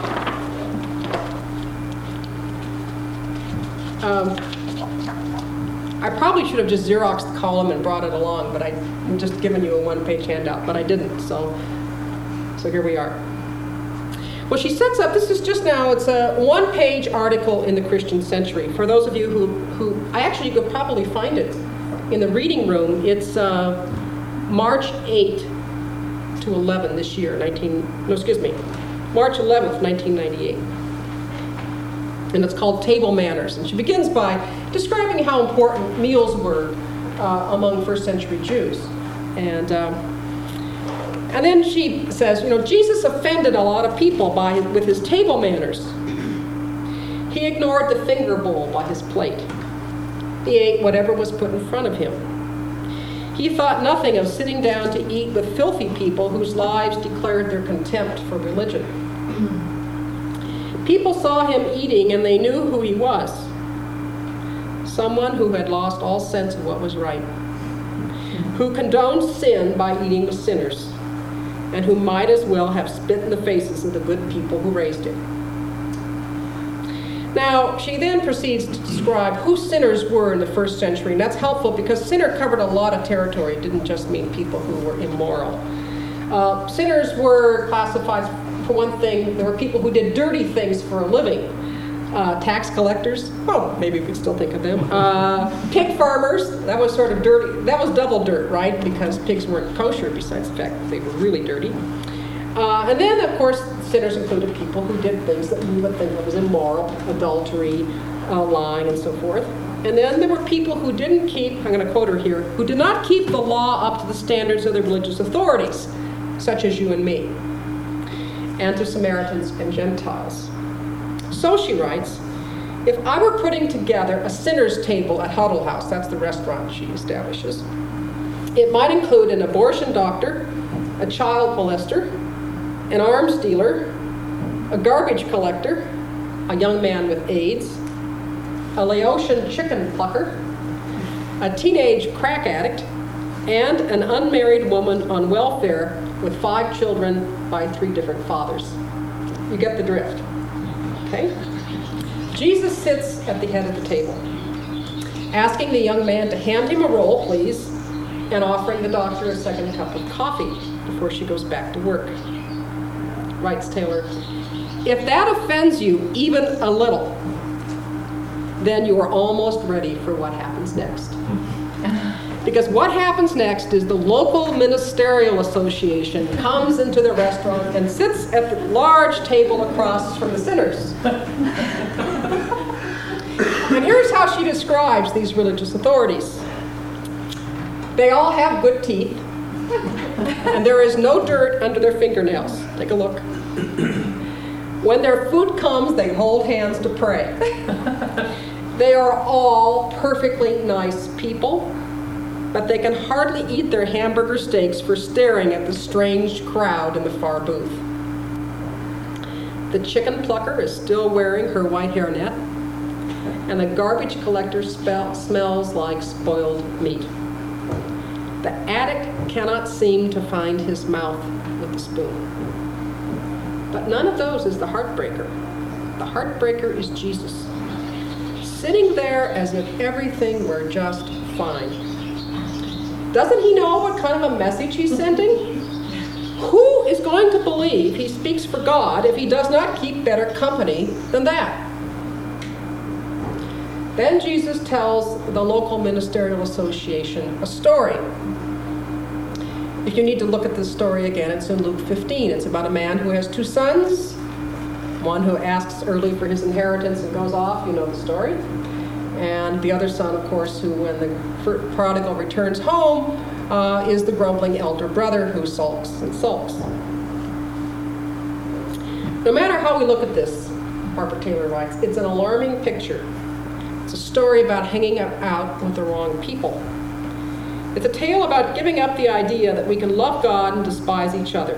Um, I probably should have just Xeroxed the column and brought it along, but I, I'm just giving you a one-page handout, but I didn't, so, so here we are. Well, she sets up, this is just now, it's a one-page article in the Christian Century. For those of you who, who I actually, you could probably find it in the reading room. It's uh, March eighth to eleven this year, nineteen, no, excuse me, March eleventh, nineteen ninety-eight. And it's called Table Manners. And she begins by describing how important meals were uh, among first century Jews. And, um, and then she says, you know, Jesus offended a lot of people by with his table manners. He ignored the finger bowl by his plate. He ate whatever was put in front of him. He thought nothing of sitting down to eat with filthy people whose lives declared their contempt for religion. People saw him eating and they knew who he was. Someone who had lost all sense of what was right, who condoned sin by eating with sinners, and who might as well have spit in the faces of the good people who raised him. Now, she then proceeds to describe who sinners were in the first century, and that's helpful because sinner covered a lot of territory. It didn't just mean people who were immoral. Uh, sinners were classified, for one thing, there were people who did dirty things for a living. Uh, tax collectors, well, maybe we could still think of them. Uh, pig farmers, that was sort of dirty. That was double dirt, right? Because pigs weren't kosher, besides the fact that they were really dirty. Uh, and then, of course, sinners included people who did things that we would think of as immoral, adultery, uh, lying, and so forth. And then there were people who didn't keep, I'm going to quote her here, who did not keep the law up to the standards of the religious authorities, such as you and me, and to Samaritans and Gentiles. So she writes, if I were putting together a sinner's table at Huddle House, that's the restaurant she establishes, it might include an abortion doctor, a child molester, an arms dealer, a garbage collector, a young man with AIDS, a Laotian chicken plucker, a teenage crack addict, and an unmarried woman on welfare with five children by three different fathers. You get the drift. Okay? Jesus sits at the head of the table, asking the young man to hand him a roll, please, and offering the doctor a second cup of coffee before she goes back to work. Writes Taylor, if that offends you even a little, then you are almost ready for what happens next. Because what happens next is the local ministerial association comes into the restaurant and sits at the large table across from the sinners. And here's how she describes these religious authorities. They all have good teeth, and there is no dirt under their fingernails. Take a look. When their food comes, they hold hands to pray. They are all perfectly nice people, but they can hardly eat their hamburger steaks for staring at the strange crowd in the far booth. The chicken plucker is still wearing her white hairnet, and the garbage collector spell, smells like spoiled meat. The addict cannot seem to find his mouth with the spoon. But none of those is the heartbreaker. The heartbreaker is Jesus, sitting there as if everything were just fine. Doesn't he know what kind of a message he's sending? Who is going to believe he speaks for God if he does not keep better company than that? Then Jesus tells the local ministerial association a story. If you need to look at this story again, it's in Luke fifteen. It's about a man who has two sons, one who asks early for his inheritance and goes off, you know the story. And the other son, of course, who when the prodigal returns home, uh, is the grumbling elder brother who sulks and sulks. No matter how we look at this, Barbara Taylor writes, it's an alarming picture. It's a story about hanging out with the wrong people. It's a tale about giving up the idea that we can love God and despise each other.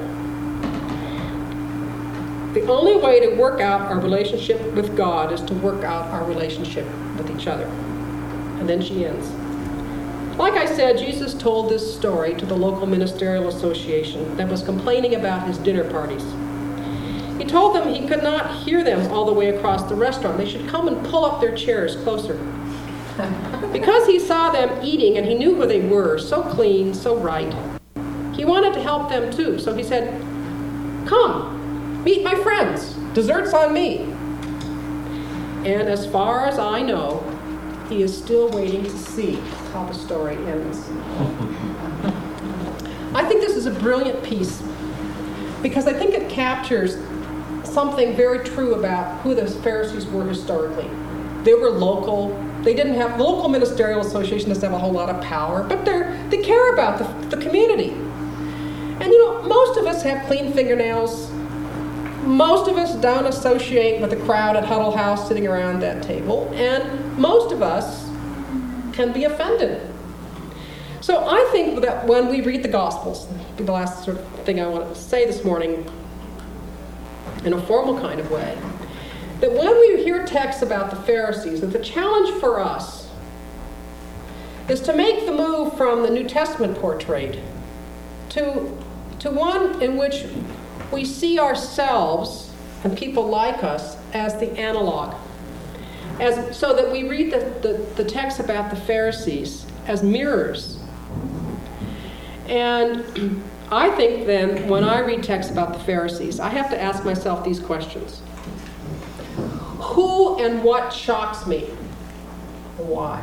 The only way to work out our relationship with God is to work out our relationship with each other. And then she ends. Like I said, Jesus told this story to the local ministerial association that was complaining about his dinner parties. He told them he could not hear them all the way across the restaurant. They should come and pull up their chairs closer. Because he saw them eating and he knew who they were, so clean, so right, he wanted to help them too. So he said, come, meet my friends. Dessert's on me. And as far as I know, he is still waiting to see how the story ends. I think this is a brilliant piece because I think it captures something very true about who the Pharisees were historically. They were local. They didn't have, the local ministerial association doesn't have a whole lot of power, but they're, they care about the, the community. And you know, most of us have clean fingernails. Most of us don't associate with the crowd at Huddle House sitting around that table. And most of us can be offended. So I think that when we read the Gospels, the last sort of thing I want to say this morning in a formal kind of way, that when we hear texts about the Pharisees, that the challenge for us is to make the move from the New Testament portrait to, to one in which we see ourselves and people like us as the analog, as, so that we read the, the, the text about the Pharisees as mirrors. And I think then, when I read texts about the Pharisees, I have to ask myself these questions. Who and what shocks me? Why?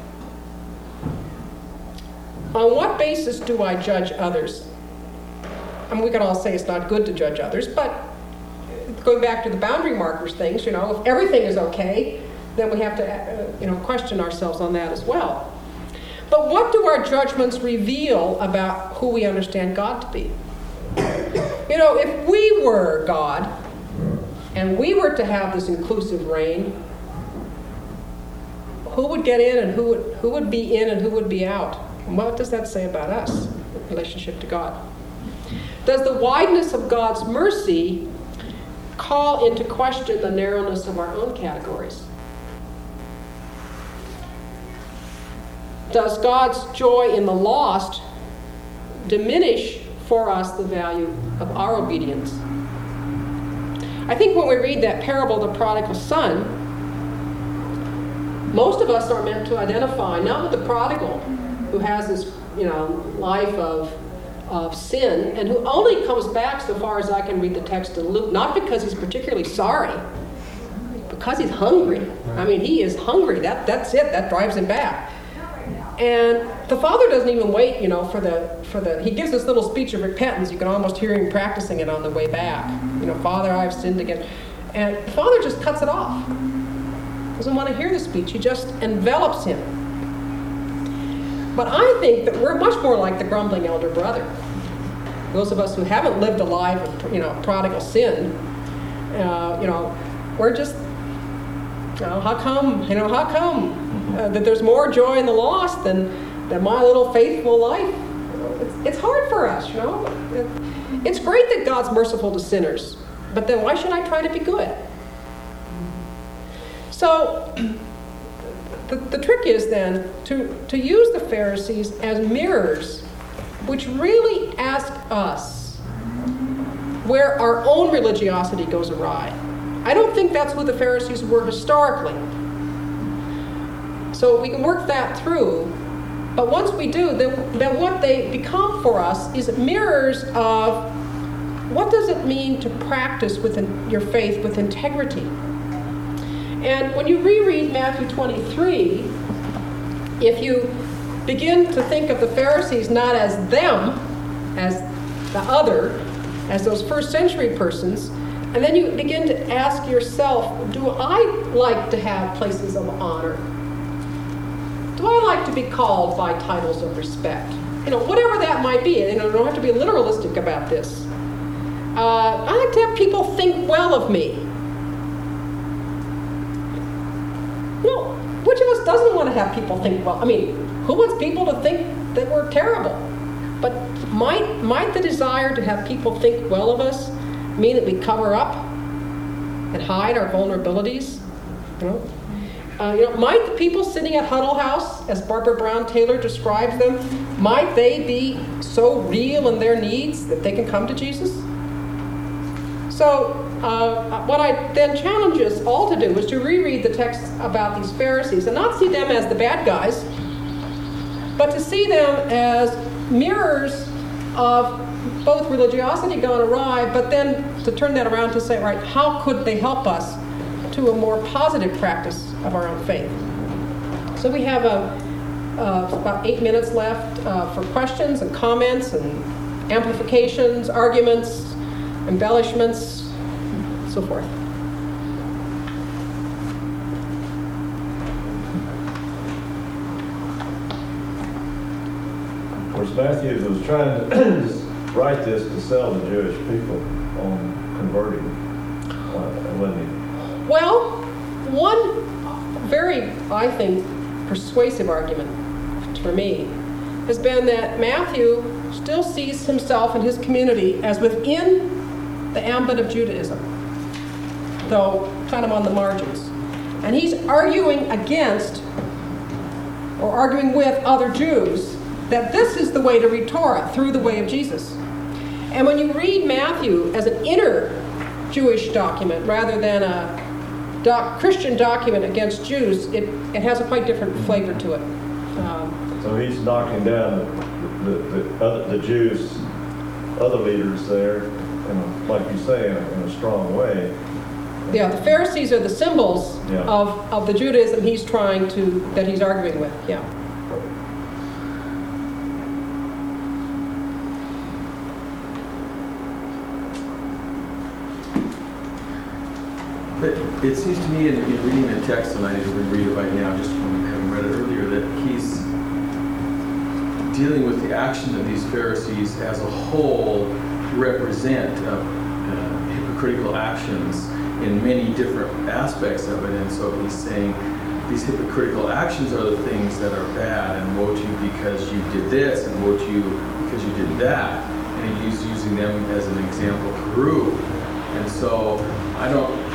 On what basis do I judge others? I mean, we can all say it's not good to judge others, but going back to the boundary markers things, you know, if everything is okay, then we have to, uh, you know, question ourselves on that as well. But what do our judgments reveal about who we understand God to be? You know, if we were God, and we were to have this inclusive reign, who would get in and who would, who would be in and who would be out? And what does that say about us in relationship to God? Does the wideness of God's mercy call into question the narrowness of our own categories? Does God's joy in the lost diminish for us the value of our obedience? I think when we read that parable of the prodigal son, most of us are meant to identify not with the prodigal who has this, you know, life of, of sin and who only comes back, so far as I can read the text in Luke, not because he's particularly sorry, because he's hungry. I mean, he is hungry. That, that's it. That drives him back. And the father doesn't even wait, you know, for the, for the, he gives this little speech of repentance. You can almost hear him practicing it on the way back. You know, Father, I've sinned again. And the father just cuts it off. Doesn't want to hear the speech. He just envelops him. But I think that we're much more like the grumbling elder brother. Those of us who haven't lived a life of, you know, prodigal sin, uh, you know, we're just, you know, how come, you know, how come? Uh, that there's more joy in the lost than, than my little faithful life. You know, it's, it's hard for us, you know. It, it's great that God's merciful to sinners, but then why should I try to be good? So the, the trick is then to, to use the Pharisees as mirrors which really ask us where our own religiosity goes awry. I don't think that's who the Pharisees were historically. So we can work that through, but once we do, then, then what they become for us is mirrors of what does it mean to practice within your faith with integrity. And when you reread Matthew twenty-three, if you begin to think of the Pharisees not as them, as the other, as those first century persons, and then you begin to ask yourself, do I like to have places of honor? Do I like to be called by titles of respect? You know, whatever that might be. You know, you don't have to be literalistic about this. Uh, I like to have people think well of me. You know, which of us doesn't want to have people think well? I mean, who wants people to think that we're terrible? But might, might the desire to have people think well of us mean that we cover up and hide our vulnerabilities? You know? Uh, you know, might the people sitting at Huddle House, as Barbara Brown Taylor describes them, might they be so real in their needs that they can come to Jesus? So uh, what I then challenge us all to do is to reread the text about these Pharisees and not see them as the bad guys, but to see them as mirrors of both religiosity gone awry, but then to turn that around to say, right, how could they help us to a more positive practice of our own faith? So we have a, uh, about eight minutes left uh, for questions and comments and amplifications, arguments, embellishments, so forth. Of course, Matthew was trying to write this to sell the Jewish people on converting, uh, wasn't he? Well, one very, I think, persuasive argument for me has been that Matthew still sees himself and his community as within the ambit of Judaism, though kind of on the margins. And he's arguing against, or arguing with other Jews, that this is the way to read Torah, through the way of Jesus. And when you read Matthew as an inner Jewish document rather than a doc, Christian document against Jews, it, it has a quite different flavor to it. Um, So he's knocking down the, the, the, other, the Jews, other leaders there, in a, like you say, in a, in a strong way. yeah, the Pharisees are the symbols Yeah. of, of the Judaism he's trying to, that he's arguing with, yeah. But it seems to me in, in reading the text, and I need to read it right now, just from having read it earlier, that he's dealing with the action that these Pharisees as a whole represent uh, uh, hypocritical actions in many different aspects of it. And so he's saying these hypocritical actions are the things that are bad, and woe to you because you did this, and woe to you because you did that. And he's using them as an example through. And so I don't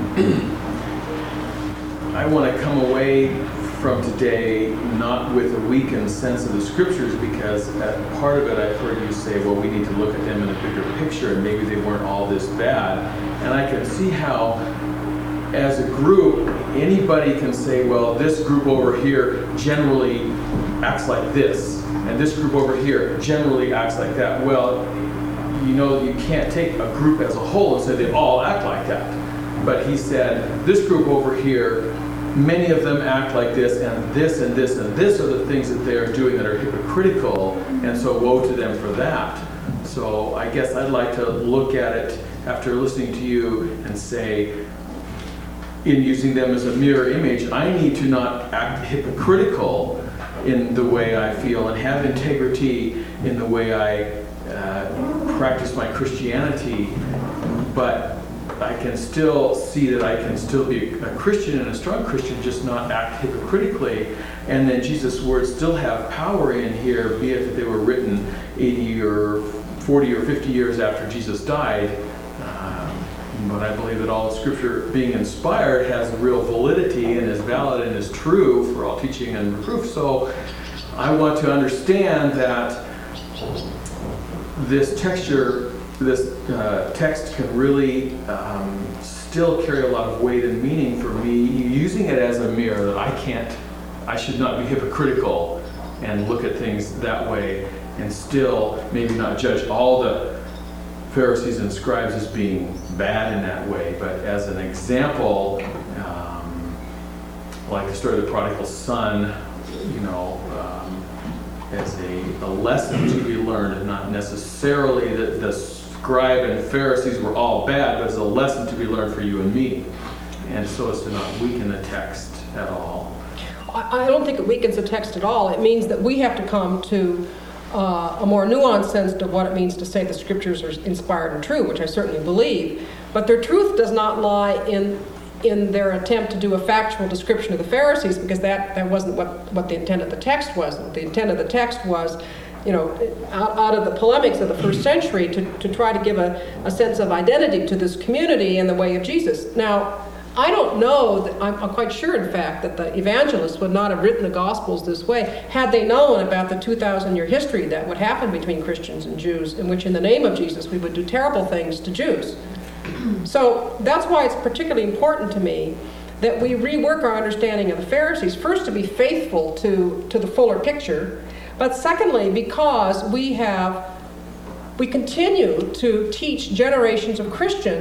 I want to come away from today not with a weakened sense of the scriptures, because at part of it I've heard you say, well, we need to look at them in a bigger picture, and maybe they weren't all this bad. And I can see how, as a group, anybody can say, well, this group over here generally acts like this, and this group over here generally acts like that. Well, you know, you can't take a group as a whole and say they all act like that. But he said, this group over here, many of them act like this, and this and this and this are the things that they are doing that are hypocritical, and so woe to them for that. So I guess I'd like to look at it after listening to you and say, in using them as a mirror image, I need to not act hypocritical in the way I feel and have integrity in the way I uh, practice my Christianity, but I can still see that I can still be a Christian and a strong Christian, just not act hypocritically. And then Jesus' words still have power in here, be it that they were written eighty or forty or fifty years after Jesus died. Um, but I believe that all of Scripture, being inspired, has real validity and is valid and is true for all teaching and reproof. So I want to understand that this texture This uh, text can really um, still carry a lot of weight and meaning for me, using it as a mirror that I can't, I should not be hypocritical and look at things that way, and still maybe not judge all the Pharisees and scribes as being bad in that way, but as an example, um, like the story of the prodigal son, you know, um, as a, a lesson to be learned, and not necessarily that the scribe and Pharisees were all bad, but it's a lesson to be learned for you and me. And so as to not weaken the text at all. I I don't think it weakens the text at all. It means that we have to come to uh, a more nuanced sense of what it means to say the scriptures are inspired and true, which I certainly believe. But their truth does not lie in in their attempt to do a factual description of the Pharisees, because that, that wasn't what, what the intent of the text was. The intent of the text was, you know, out, out of the polemics of the first century to, to try to give a, a sense of identity to this community and the way of Jesus. Now, I don't know, that, I'm, I'm quite sure, in fact, that the evangelists would not have written the Gospels this way had they known about the two thousand year history that would happen between Christians and Jews, in which in the name of Jesus we would do terrible things to Jews. So that's why it's particularly important to me that we rework our understanding of the Pharisees, first to be faithful to, to the fuller picture, but secondly, because we have, we continue to teach generations of Christians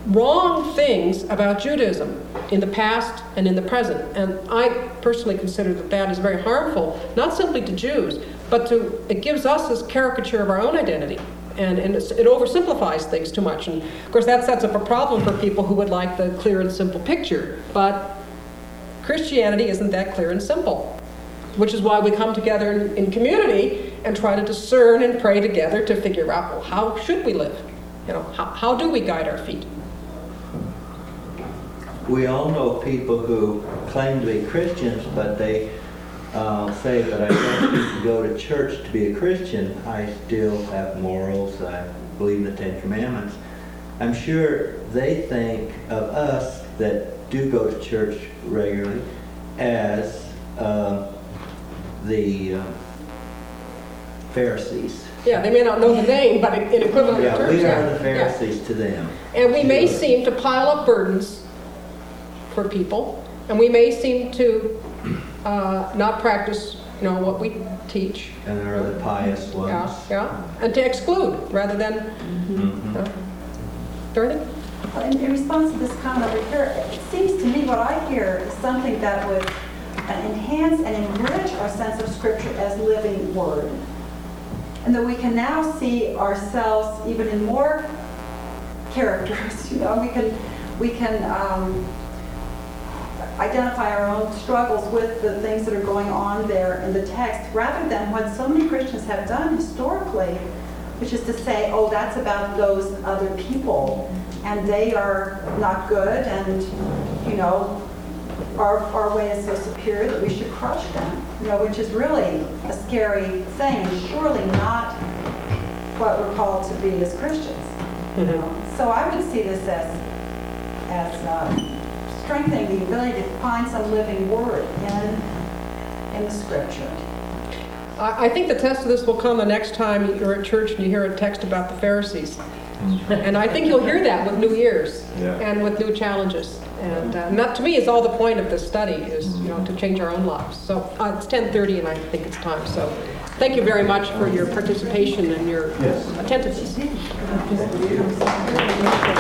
wrong things about Judaism in the past and in the present. And I personally consider that that is very harmful, not simply to Jews, but to, it gives us this caricature of our own identity. And, and it's, it oversimplifies things too much. And of course that sets up a problem for people who would like the clear and simple picture. But Christianity isn't that clear and simple, which is why we come together in, in community and try to discern and pray together to figure out, well, how should we live? You know, how, how do we guide our feet? We all know people who claim to be Christians, but they uh, say that I don't need to go to church to be a Christian. I still have morals. I believe in the Ten Commandments. I'm sure they think of us that do go to church regularly as uh, the uh, Pharisees. Yeah, they may not know the name, but in, in equivalent Yeah, terms. we yeah. are the Pharisees Yeah. to them. And we may seem to pile up burdens for people, and we may seem to uh, not practice, you know, what we teach. And are the pious ones. Yeah, yeah, and to exclude rather than. Mm-hmm. Uh, Dorothy? Well, In in response to this comment over here, it seems to me what I hear is something that would uh, enhance and enrich our sense of Scripture as living Word. And that we can now see ourselves even in more characters, you know, we can, we can um, identify our own struggles with the things that are going on there in the text, rather than what so many Christians have done historically, which is to say, oh, that's about those other people, and they are not good, and, you know, our, our way is so superior that we should crush them, you know, which is really a scary thing, and surely not what we're called to be as Christians. You know? So I would see this as, as uh, strengthening the ability to find some living word in, in the Scripture. I, I think the test of this will come the next time you're at church and you hear a text about the Pharisees. And I think you'll hear that with new ears Yeah. and with new challenges. And, uh, and that, to me, is all the point of this study, is, you know, to change our own lives. So uh, it's ten thirty, and I think it's time. So thank you very much for your participation and your Yes. attentiveness.